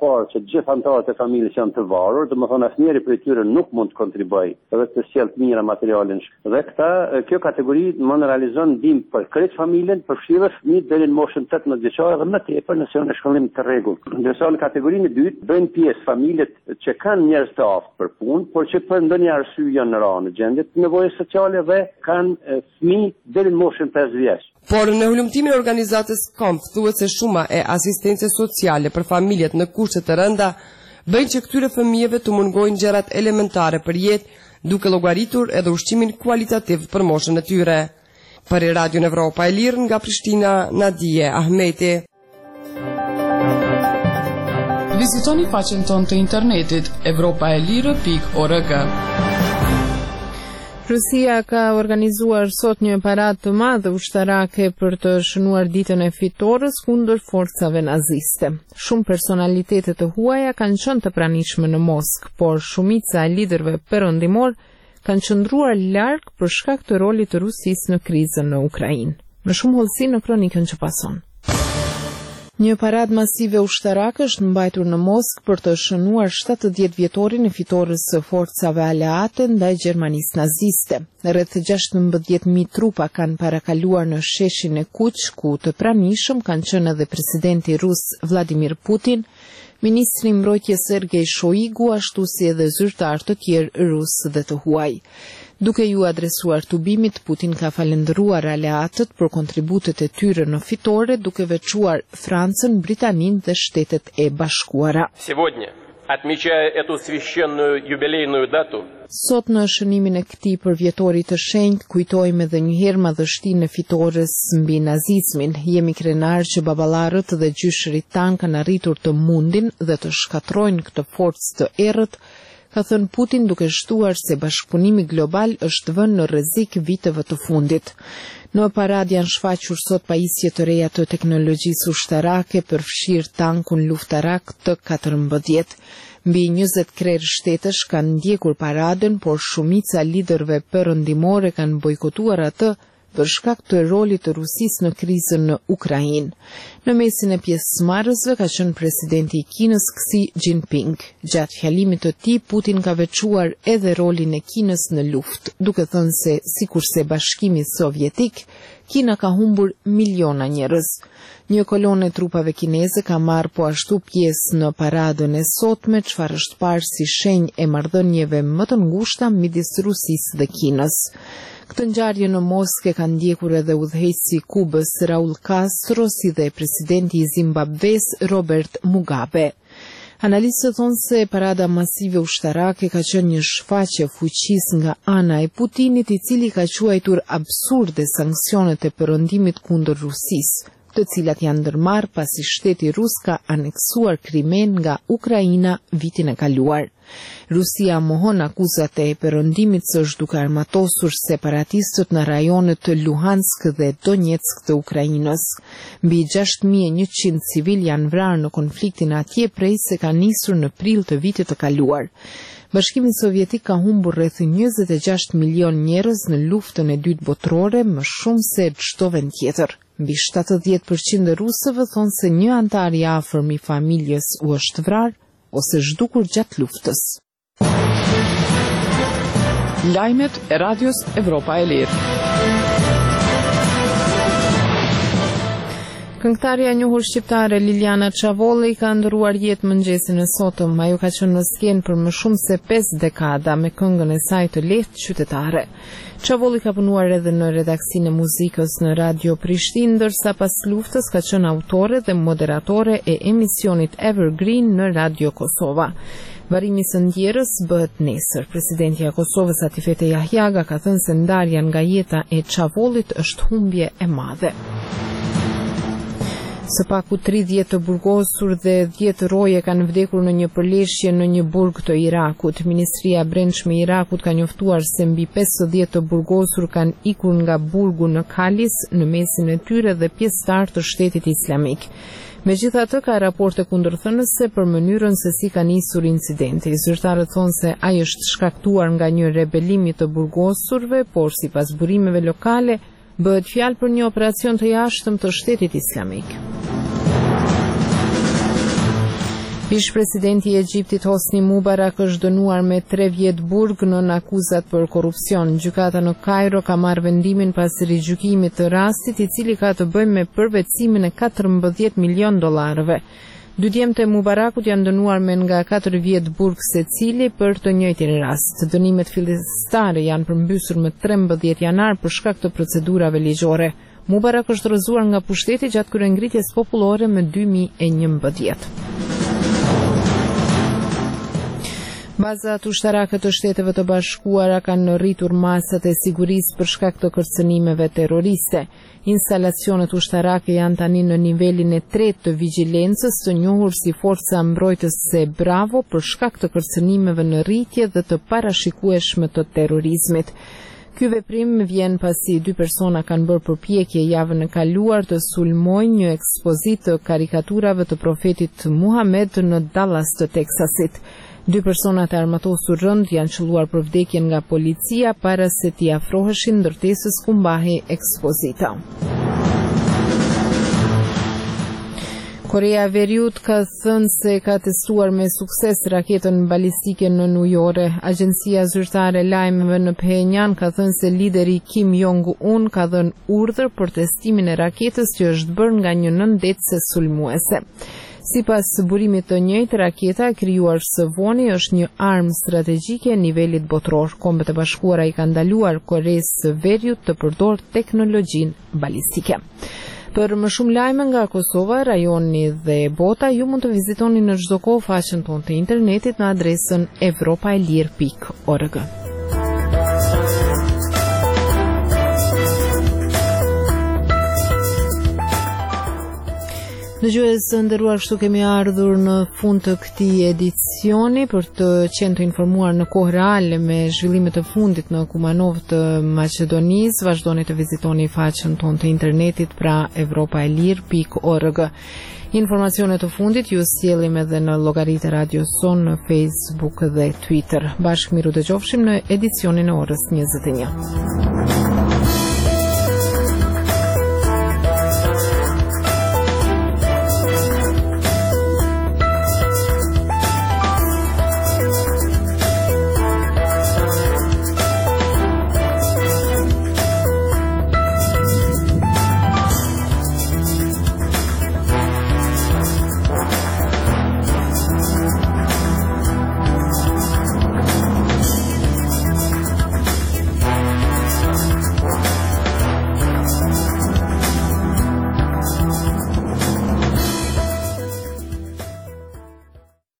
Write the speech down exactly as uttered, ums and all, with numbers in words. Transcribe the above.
parë që gjithë anëtarët e familjes janë të varur, domethënë asnjëri prej tyre nuk mund të kontribuojë edhe të sjellë të mira materialin. Dhe këta kjo kategori më realizon ndihmë për krejt familjen, përfshirë fëmijët deri në moshën tetëmbëdhjetë vjeçare dhe më tepër nëse janë në shkollim të rregullt. Ndërsa në kategorinë e dytë bëjnë pjesë familjet që kanë njerëz të aftë për punë, por që për ndonjë arsye janë rënë në gjendje të nevojës sociale dhe kanë fëmijë deri në moshën pesë vjeç. Por në hulumtimin e organizatës K O M P thuhet se shuma e asistencës sociale për familjet në kushte të rënda bëjnë që këtyre fëmijëve të mungojnë gjërat elementare për jetë, duke llogaritur edhe ushqimin kualitativ për moshën e tyre. Për Radio Evropa e Lirë nga Prishtina, Nadije Ahmeti. Vizitoni faqen tonë të internetit evropaelire pikë org. Rusia ka organizuar sot një parad të madhe ushtarake për të shënuar ditën e fitores kundër forcave naziste. Shumë personalitete të huaja kanë qenë të pranishme në Moskë, por shumica e liderëve perëndimor kanë qëndruar larg për shkak të rolit të Rusisë në krizën në Ukrainë. Më shumë hollësi në kronikën që pason. Një parad masive ushtarake është mbajtur në Moskë për të shënuar shtatëdhjetë vjetorin e fitores së forcave aleate ndaj Gjermanisë naziste. Rreth gjashtëmbëdhjetë mijë trupa kanë parakaluar në sheshin e Kuq, ku të pranishëm kanë qenë edhe presidenti rus Vladimir Putin, ministri i mbrojtjes Sergej Shoigu, ashtu si edhe zyrtar të tjerë rus dhe të huaj. Duke ju adresuar tubimit, Putin ka falendëruar aleatët për kontributet e tyre në fitore, duke veçuar Francën, Britaninë dhe Shtetet e Bashkuara. Sot në shënimin e këtij përvjetorit të shenjtë kujtojmë edhe një herë madhështinë e fitores mbi nazizmin. Jemi krenar që baballarët dhe gjyshërit tan kanë arritur të mundin dhe të shkatrojnë këtë forcë të errët, ka thënë Putin, duke shtuar se bashkëpunimi global është vënë në rrezik viteve të fundit. Në parad janë shfaqur sot pajisje të reja të teknologjisë ushtarake, përfshirë tankun luftarak T katërmbëdhjetë. Mbi njëzet krerë shtetësh kanë ndjekur paradën, por shumica liderëve perëndimore kanë bojkotuar atë për shkak të rolit të Rusisë në krizën në Ukrainë. Në mesin e pjesëmarrësve ka qenë presidenti i Kinës Xi Jinping. Gjatë fjalimit të tij, Putin ka veçuar edhe rolin e Kinës në luftë, duke thënë se sikurse Bashkimi Sovjetik, Kina ka humbur miliona njerëz. Një kolonë e trupave kineze ka marrë po ashtu pjesë në paradën e sotme, çfarë është parë si shenjë e marrëdhënieve më të ngushta midis Rusisë dhe Kinës. Këtë ngjarje në Moskë kanë ndjekur edhe udhëheqësi i Kubës Raul Castro, si dhe presidenti i Zimbabves Robert Mugabe. Analistët thonë se parada masive ushtarake ka qenë një shfaqje fuqisë nga ana e Putinit, i cili ka quajtur absurde sanksionet e perëndimit kundër Rusisë, të cilat janë ndërmarrë pasi shteti rus ka aneksuar Krimen nga Ukraina vitin e kaluar. Rusia mohon akuzat e perëndimit se është duke armatosur separatistët në rajonet të Luhansk dhe Donetsk të Ukrainës. Mbi gjashtë mijë e njëqind civil janë vrarë në konfliktin atje prej se ka nisur në prill të vitit të kaluar. Bashkimi Sovjetik ka humbur rreth njëzet e gjashtë milion njerëz në luftën e dytë botërore, më shumë se çdo vend tjetër. Mbi shtatëdhjetë përqind e rusëve thonë se një antar i afërm i familjes u është vrarë ose zhdukur gjatë luftës. Lajmet e Radios Evropa e Lirë. Këngëtarja e njohur shqiptare Liliana Çavolli ka ndëruar jetë mëngjesin e sotëm. Ajo ka qenë në skenë për më shumë se pesë dekada me këngën e saj të lehtë qytetare. Çavolli ka punuar edhe në redaksinë e muzikës në Radio Prishtinë, ndërsa pas luftës ka qenë autore dhe moderatore e emisionit Evergreen në Radio Kosova. Varrimi së ndjerës bëhet nesër. Presidentja e Kosovës Atifete Jahjaga ka thënë se ndarja nga jeta e Çavollit është humbje e madhe. Së paku tridhjetë të burgosur dhe dhjetë roje kanë vdekur në një përleshje në një burg të Irakut. Ministria e Brendshme e Irakut ka njoftuar se mbi pesëdhjetë të burgosur kanë ikur nga burgu në Kalis, në mesin e tyre dhe pjesëtar të Shtetit Islamik. Megjithatë, ka raporte kundërthënëse për mënyrën se si ka nisur incidenti. Zyrtarët thonë se ai është shkaktuar nga një rebelim i të burgosurve, por sipas burimeve lokale bëhet fjalë për një operacion të jashtëm të Shtetit Islamik. Ish presidenti i Egjiptit Hosni Mubarak është dënuar me tre vjet burg nën akuzat për korrupsion. Gjykata në Kairo ka marrë vendimin pas rigjykimit të rastit, i cili ka të bëjë me përvetësimin e katërmbëdhjetë milion dollarëve. Dy djemtë e Mubarakut janë dënuar me nga katër vjet burg secili për të njëjtin rast. Dënimet fillestare janë përmbysur më trembëdhjetë janar për shkak të procedurave ligjore. Mubarak është rrëzuar nga pushteti gjatë kryengritjes popullore më dy mijë e njëmbëdhjetë. Bazat ushtarake të Shteteve të Bashkuara kanë rritur masat e sigurisë për shkak të kërcënimeve terroriste. Instalacionet ushtarake janë tani në nivelin e tretë të vigjilencës, të njohur si Forca Mbrojtëse Bravo, për shkak të kërcënimeve në rritje dhe të parashikueshme të terrorizmit. Ky veprim vjen pasi dy persona kanë bërë përpjekje javën e kaluar të sulmojnë një ekspozitë të karikaturave të profetit Muhammed në Dallas të Teksasit. Dy personat e armatosur rënd janë qelluar për vdekjen nga policia para se t'i afroheshin ndërtesës ku mbahej ekspozita. Korea e Veriut ka thënë se ka testuar me sukses raketën balistike në New York. Agjencia zyrtare e lajmeve në Pyongyang ka thënë se lideri Kim Jong-un ka dhënë urdhër për testimin e raketës që është bërë nga një nëndetëse sulmuese. Sipas burimit të njëjtë, raketa e krijuar së voni është një armë strategjike e nivelit botror. Kombet e Bashkuara i kanë ndaluar Koreas së Veriut të përdorë teknologjinë balistike. Për më shumë lajme nga Kosova, rajoni dhe bota, ju mund të vizitoni në çdo kohë faqen tonë të internetit në adresën evropaelir pikë org. Dëgjues të nderuar, kështu kemi ardhur në fund të këtij edicioni. Për të qenë të informuar në kohë reale me zhvillimet e fundit në Kumanov të Maqedonisë, vazhdoni të vizitoni faqen tonë të internetit, pra evropaelir pikë org. Informacionet të fundit ju sjellim edhe në llogaritë e Radio Son në Facebook dhe Twitter. Bashkë miru dëgjofshim në edicionin e orës njëzet e një.